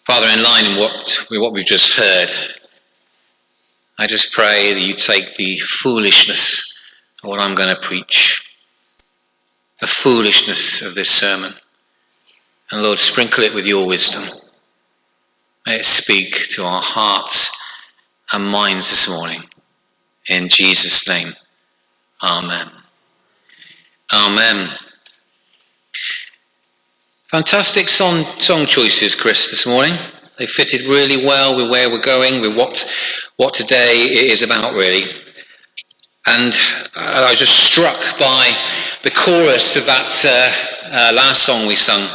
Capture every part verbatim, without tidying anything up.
Father, in line in what, with what we've just heard, I just pray that you take the foolishness of what I'm going to preach, the foolishness of this sermon, and Lord, sprinkle it with your wisdom. May it speak to our hearts and minds this morning. In Jesus' name, amen. Amen. Fantastic song, song choices, Chris, this morning. They fitted really well with where we're going, with what, what today is about, really. And I was just struck by the chorus of that uh, uh, last song we sung.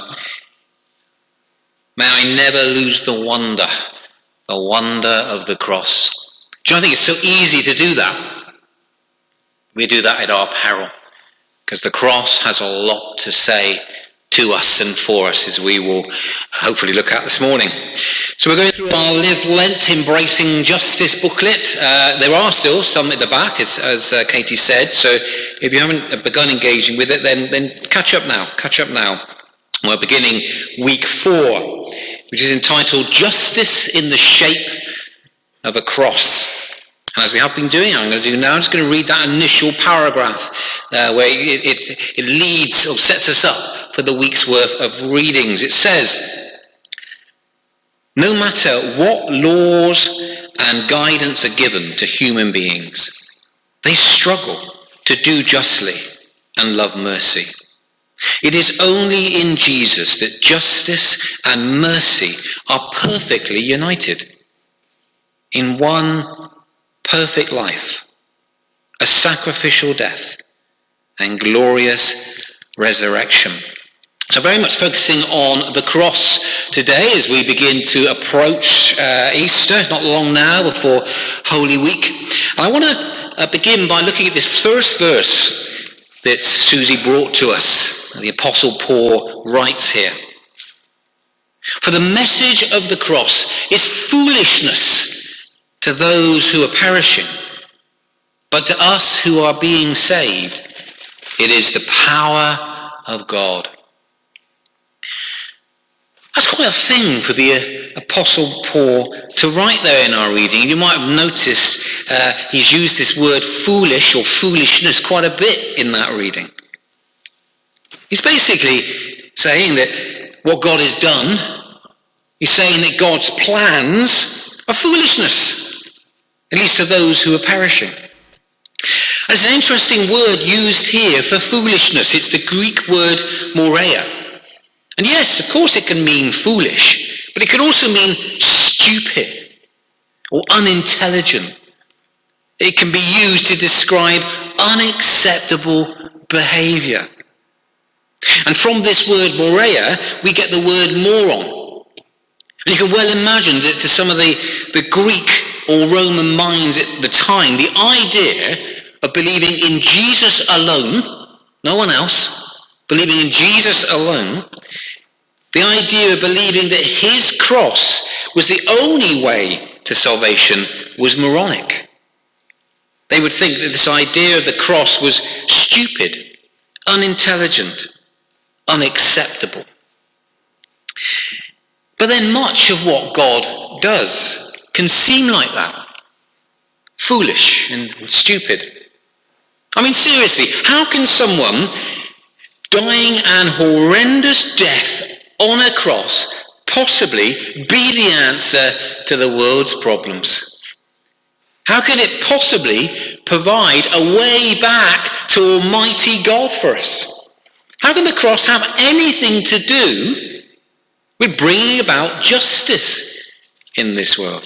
May I never lose the wonder, the wonder of the cross. Do you know, I think it's so easy to do that. We do that at our peril, because the cross has a lot to say to us and for us, as we will hopefully look at this morning. So we're going through our Live Lent Embracing Justice booklet. Uh, there are still some at the back, as, as uh, Katie said, so if you haven't begun engaging with it, then, then catch up now, catch up now. We're beginning week four, which is entitled Justice in the Shape of a Cross. And as we have been doing, I'm going to do now, I'm just going to read that initial paragraph uh, where it, it, it leads or sets us up for the week's worth of readings. It says, no matter what laws and guidance are given to human beings, they struggle to do justly and love mercy. It is only in Jesus that justice and mercy are perfectly united in one perfect life, a sacrificial death, and glorious resurrection. So very much focusing on the cross today as we begin to approach uh, Easter, not long now before Holy Week. And I want to uh, begin by looking at this first verse that Susie brought to us. The Apostle Paul writes here, "For the message of the cross is foolishness to those who are perishing, but to us who are being saved, it is the power of God." That's quite a thing for the uh, Apostle Paul to write there in our reading. You might have noticed uh, he's used this word foolish or foolishness quite a bit in that reading. He's basically saying that what God has done, he's saying that God's plans are foolishness, at least to those who are perishing. And it's an interesting word used here for foolishness. It's the Greek word moreia. And yes, of course it can mean foolish, but it can also mean stupid or unintelligent. It can be used to describe unacceptable behavior. And from this word moreia, we get the word moron. And you can well imagine that to some of the, the Greek or Roman minds at the time, the idea of believing in Jesus alone, no one else, believing in Jesus alone, the idea of believing that his cross was the only way to salvation was moronic. They would think that this idea of the cross was stupid, unintelligent, unacceptable. But then much of what God does can seem like that. Foolish and stupid. I mean, seriously, how can someone dying an horrendous death on a cross possibly be the answer to the world's problems? How can it possibly provide a way back to Almighty God for us? How can the cross have anything to do with bringing about justice in this world?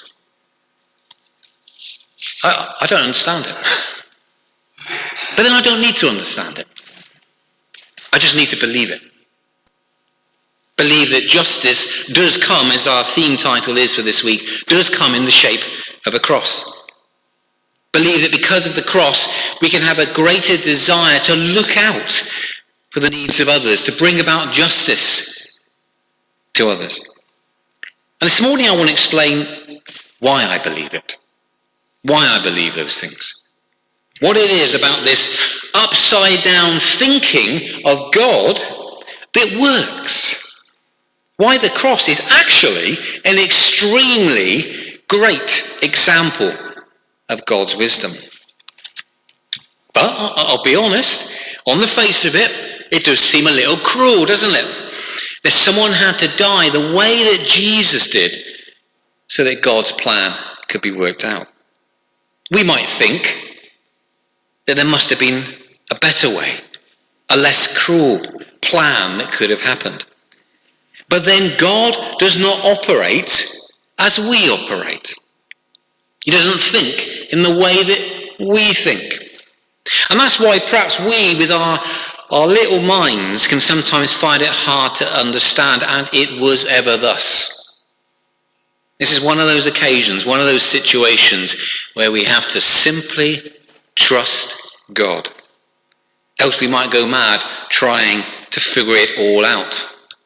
I, I don't understand it. But then I don't need to understand it. I just need to believe it. Believe that justice does come, as our theme title is for this week, does come in the shape of a cross. Believe that because of the cross, we can have a greater desire to look out for the needs of others, to bring about justice to others. And this morning I want to explain why I believe it. Why I believe those things. What it is about this upside down thinking of God that works. Why the cross is actually an extremely great example of God's wisdom. But I'll be honest, on the face of it, it does seem a little cruel, doesn't it? That someone had to die the way that Jesus did so that God's plan could be worked out. We might think that there must have been a better way, a less cruel plan that could have happened. But then God does not operate as we operate. He doesn't think in the way that we think. And that's why perhaps we, with our, our little minds, can sometimes find it hard to understand, and it was ever thus. This is one of those occasions, one of those situations where we have to simply trust God. Else we might go mad trying to figure it all out.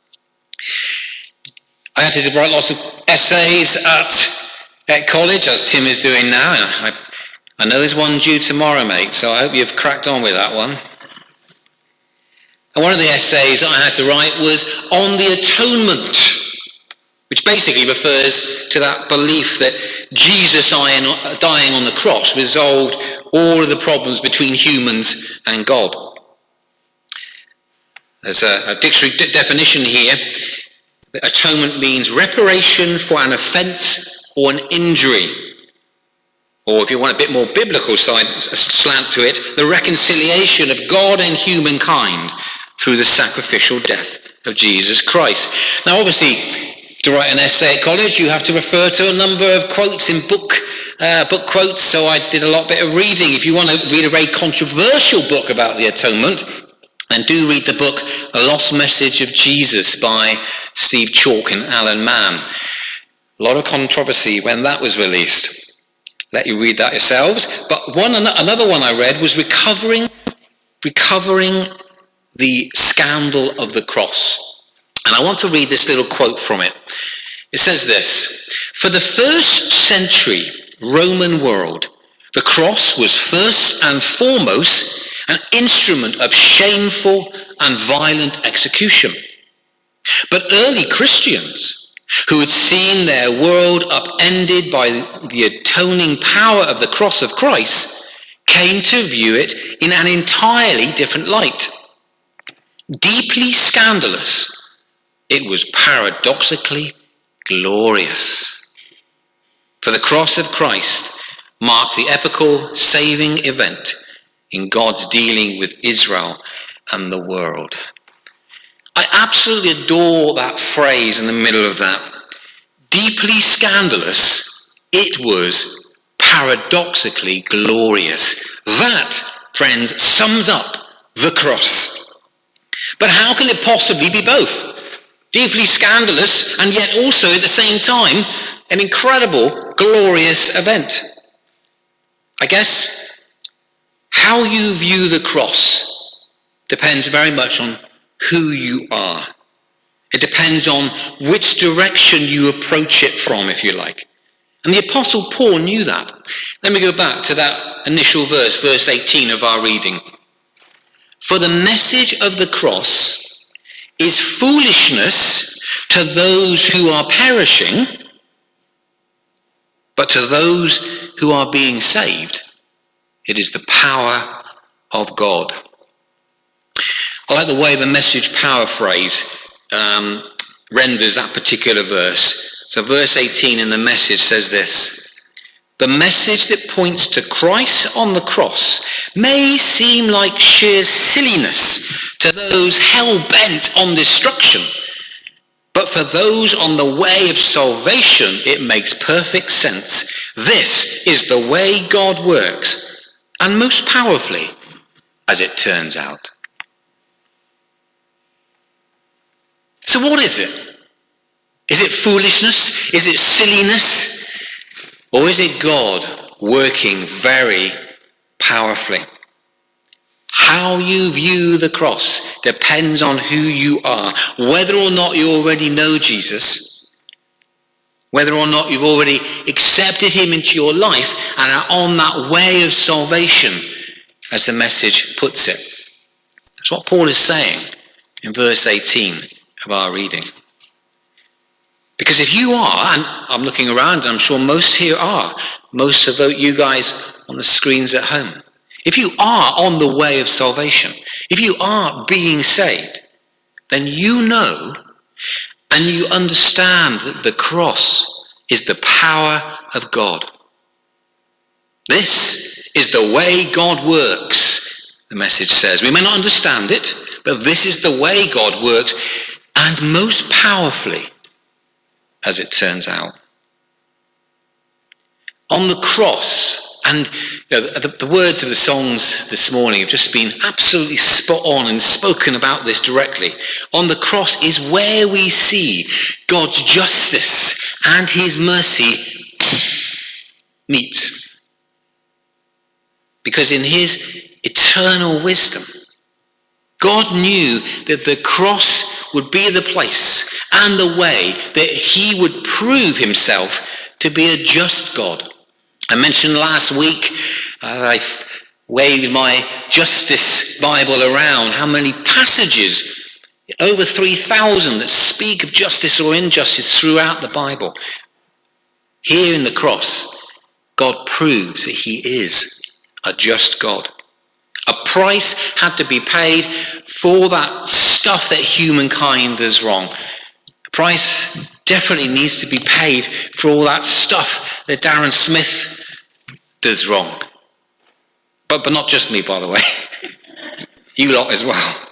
I had to write lots of essays at, at college, as Tim is doing now. I, I know there's one due tomorrow, mate, so I hope you've cracked on with that one. And one of the essays I had to write was on the atonement, which basically refers to that belief that Jesus dying on the cross resolved all of the problems between humans and God. There's a, a dictionary de- definition here. That atonement means reparation for an offence or an injury. Or if you want a bit more biblical side, slant to it, the reconciliation of God and humankind through the sacrificial death of Jesus Christ. Now obviously, to write an essay at college, you have to refer to a number of quotes in book uh, book quotes, so I did a lot bit of reading. If you want to read a very controversial book about the atonement, then do read the book A Lost Message of Jesus by Steve Chalke and Alan Mann. A lot of controversy when that was released. Let you read that yourselves. But one another one I read was Recovering, Recovering the Scandal of the Cross. And I want to read this little quote from it. It says this: "For the first century Roman world, the cross was first and foremost an instrument of shameful and violent execution. But early Christians, who had seen their world upended by the atoning power of the cross of Christ, came to view it in an entirely different light. Deeply scandalous, it was paradoxically glorious. For the cross of Christ marked the epical saving event in God's dealing with Israel and the world." I absolutely adore that phrase in the middle of that. Deeply scandalous, it was paradoxically glorious. That, friends, sums up the cross. But how can it possibly be both? Deeply scandalous and yet also at the same time an incredible, glorious event. I guess how you view the cross depends very much on who you are. It depends on which direction you approach it from, if you like. And the Apostle Paul knew that. Let me go back to that initial verse, verse eighteen of our reading. "For the message of the cross is foolishness to those who are perishing, but to those who are being saved, it is the power of God." I like the way the Message paraphrase um, renders that particular verse. So verse eighteen in the Message says this: "The message that points to Christ on the cross may seem like sheer silliness to those hell-bent on destruction, but for those on the way of salvation, it makes perfect sense. This is the way God works, and most powerfully, as it turns out." So what is it? Is it foolishness? Is it silliness? Or is it God working very powerfully? How you view the cross depends on who you are. Whether or not you already know Jesus, whether or not you've already accepted him into your life and are on that way of salvation, as the Message puts it. That's what Paul is saying in verse eighteen of our reading. Because if you are, and I'm looking around and I'm sure most here are, most of you guys on the screens at home, if you are on the way of salvation, if you are being saved, then you know and you understand that the cross is the power of God. This is the way God works, the message says. We may not understand it, but this is the way God works, and most powerfully, as it turns out. On the cross, and you know, the, the words of the songs this morning have just been absolutely spot on and spoken about this directly. On the cross is where we see God's justice and his mercy meet. Because in his eternal wisdom, God knew that the cross would be the place and the way that he would prove himself to be a just God. I mentioned last week, uh, I waved my Justice Bible around, how many passages, over three thousand, that speak of justice or injustice throughout the Bible. Here in the cross, God proves that he is a just God. A price had to be paid for that stuff that humankind does wrong. A price definitely needs to be paid for all that stuff that Darren Smith does wrong. But, but not just me, by the way. You lot as well.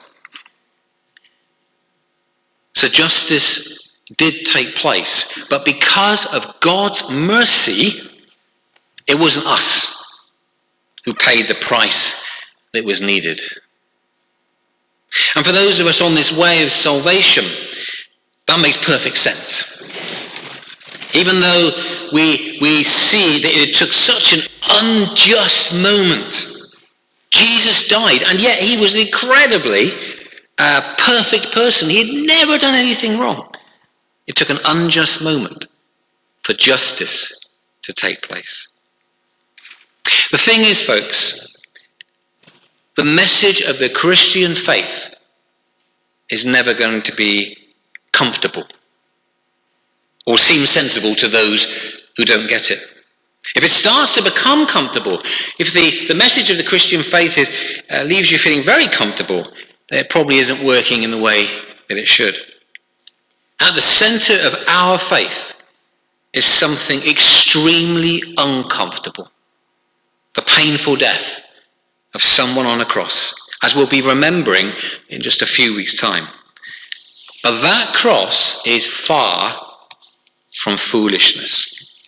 So justice did take place, but because of God's mercy, it wasn't us who paid the price that was needed. And for those of us on this way of salvation, that makes perfect sense. Even though we, we see that it took such an unjust moment, Jesus died, and yet he was an incredibly uh, perfect person. He had never done anything wrong. It took an unjust moment for justice to take place. The thing is, folks, the message of the Christian faith is never going to be comfortable or seem sensible to those who don't get it. If it starts to become comfortable, if the, the message of the Christian faith is, uh, leaves you feeling very comfortable, then it probably isn't working in the way that it should. At the center of our faith is something extremely uncomfortable. The painful death of someone on a cross, as we'll be remembering in just a few weeks' time. But that cross is far from foolishness.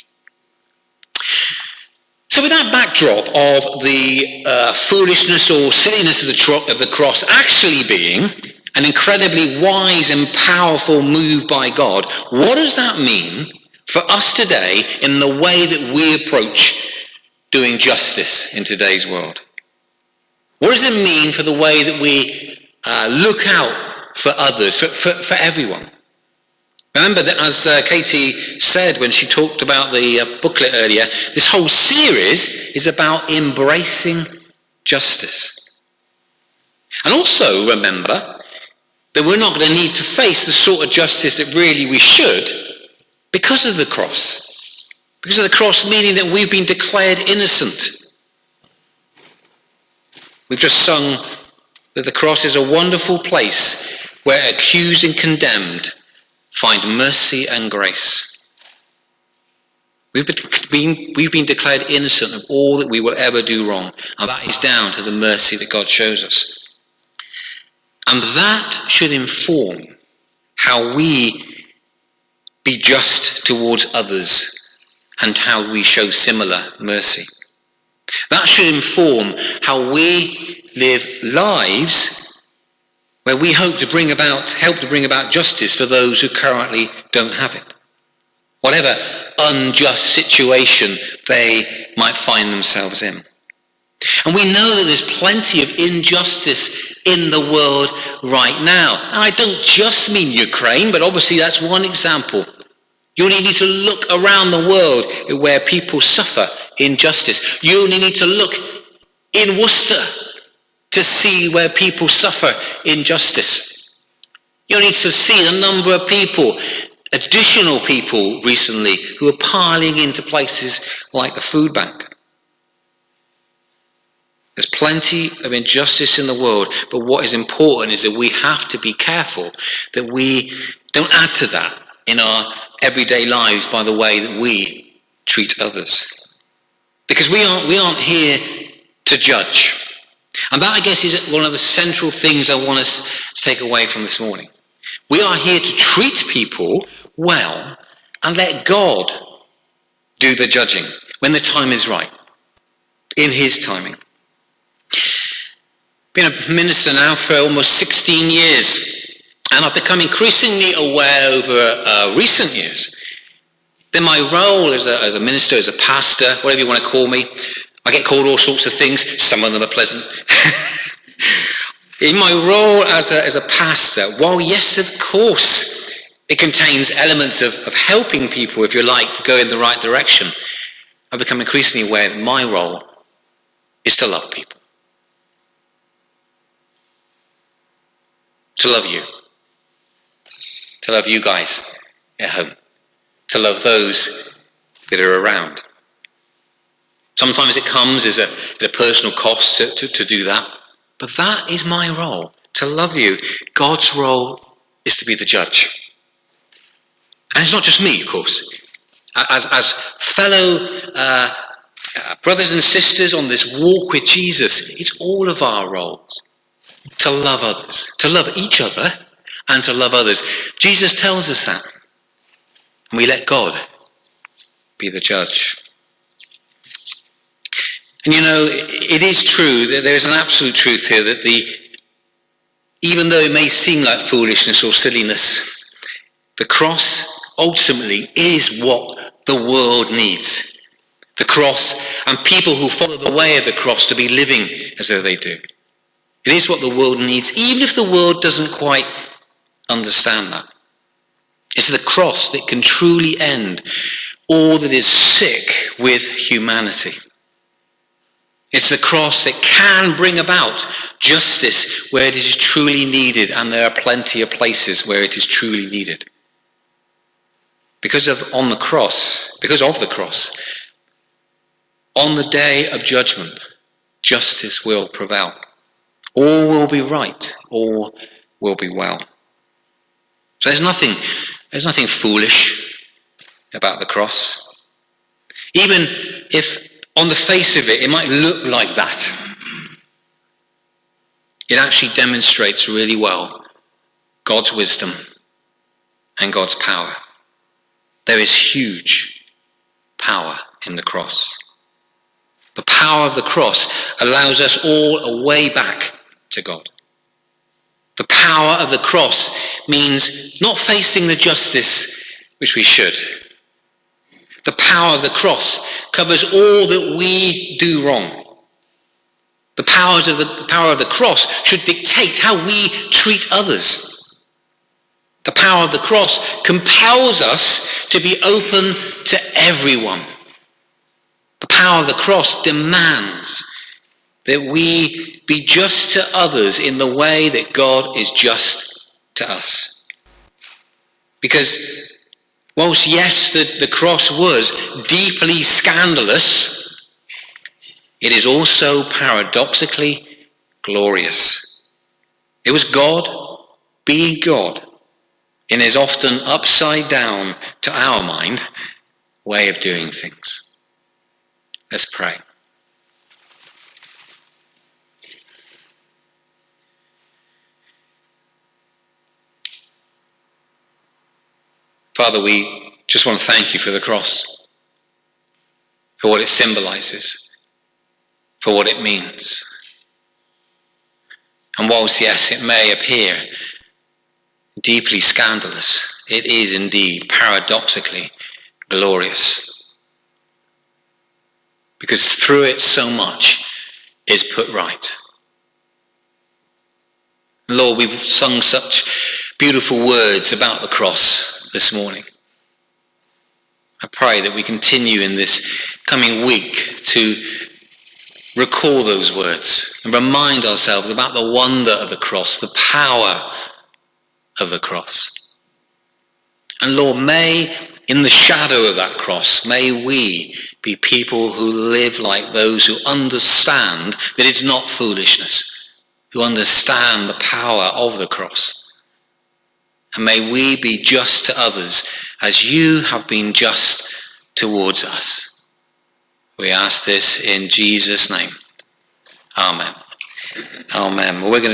So with that backdrop of the uh, foolishness or silliness of the, tro- of the cross actually being an incredibly wise and powerful move by God, what does that mean for us today in the way that we approach doing justice in today's world? What does it mean for the way that we uh, look out for others, for, for, for everyone? Remember that, as uh, Katie said when she talked about the uh, booklet earlier, this whole series is about embracing justice. And also remember that we're not going to need to face the sort of justice that really we should because of the cross. Because of the cross, meaning that we've been declared innocent. We've just sung that the cross is a wonderful place where accused and condemned find mercy and grace. We've been, we've been declared innocent of all that we will ever do wrong, and that is down to the mercy that God shows us. And that should inform how we be just towards others and how we show similar mercy. That should inform how we live lives where we hope to bring about, help to bring about justice for those who currently don't have it. Whatever unjust situation they might find themselves in. And we know that there's plenty of injustice in the world right now. And I don't just mean Ukraine, but obviously that's one example. You only need to look around the world where people suffer injustice. You only need to look in Worcester to see where people suffer injustice. You need to see the number of people additional people recently who are piling into places like the food bank. There's plenty of injustice in the world, but what is important is that we have to be careful that we don't add to that in our everyday lives by the way that we treat others. Because we aren't, we aren't here to judge. And that, I guess, is one of the central things I want us to take away from this morning. We are here to treat people well and let God do the judging when the time is right, in his timing. Been a minister now for almost sixteen years, and I've become increasingly aware over uh, recent years that my role as a, as a minister, as a pastor, whatever you want to call me, I get called all sorts of things, some of them are pleasant. In my role as a, as a pastor, while yes, of course, it contains elements of, of helping people, if you like, to go in the right direction, I've become increasingly aware that my role is to love people. To love you. To love you guys at home. To love those that are around. Sometimes it comes as a, at a personal cost to, to, to do that. But that is my role, to love you. God's role is to be the judge. And it's not just me, of course. As, as fellow uh, uh, brothers and sisters on this walk with Jesus, it's all of our roles to love others, to love each other and to love others. Jesus tells us that. And we let God be the judge. And you know, it is true that there is an absolute truth here that the, even though it may seem like foolishness or silliness, the cross ultimately is what the world needs. The cross and people who follow the way of the cross to be living as though they do. It is what the world needs, even if the world doesn't quite understand that. It's the cross that can truly end all that is sick with humanity. It's the cross that can bring about justice where it is truly needed, and there are plenty of places where it is truly needed. Because of on the cross, because of the cross, on the day of judgment, justice will prevail. All will be right, all will be well. So there's nothing, there's nothing foolish about the cross. Even if on the face of it, it might look like that. It actually demonstrates really well God's wisdom and God's power. There is huge power in the cross. The power of the cross allows us all a way back to God. The power of the cross means not facing the justice which we should. The power of the cross covers all that we do wrong. The powers of the, the power of the cross should dictate how we treat others. The power of the cross compels us to be open to everyone. The power of the cross demands that we be just to others in the way that God is just to us. Because whilst, yes, the, the cross was deeply scandalous, it is also paradoxically glorious. It was God being God in his often upside down, to our mind, way of doing things. Let's pray. Father, we just want to thank you for the cross, for what it symbolizes, for what it means. And whilst, yes, it may appear deeply scandalous, it is indeed paradoxically glorious. Because through it so much is put right. Lord, we've sung such beautiful words about the cross this morning. I pray that we continue in this coming week to recall those words and remind ourselves about the wonder of the cross, the power of the cross. And Lord, may in the shadow of that cross, may we be people who live like those who understand that it's not foolishness, who understand the power of the cross. And may we be just to others as you have been just towards us. We ask this in Jesus' name. Amen. Amen. Well, we're going to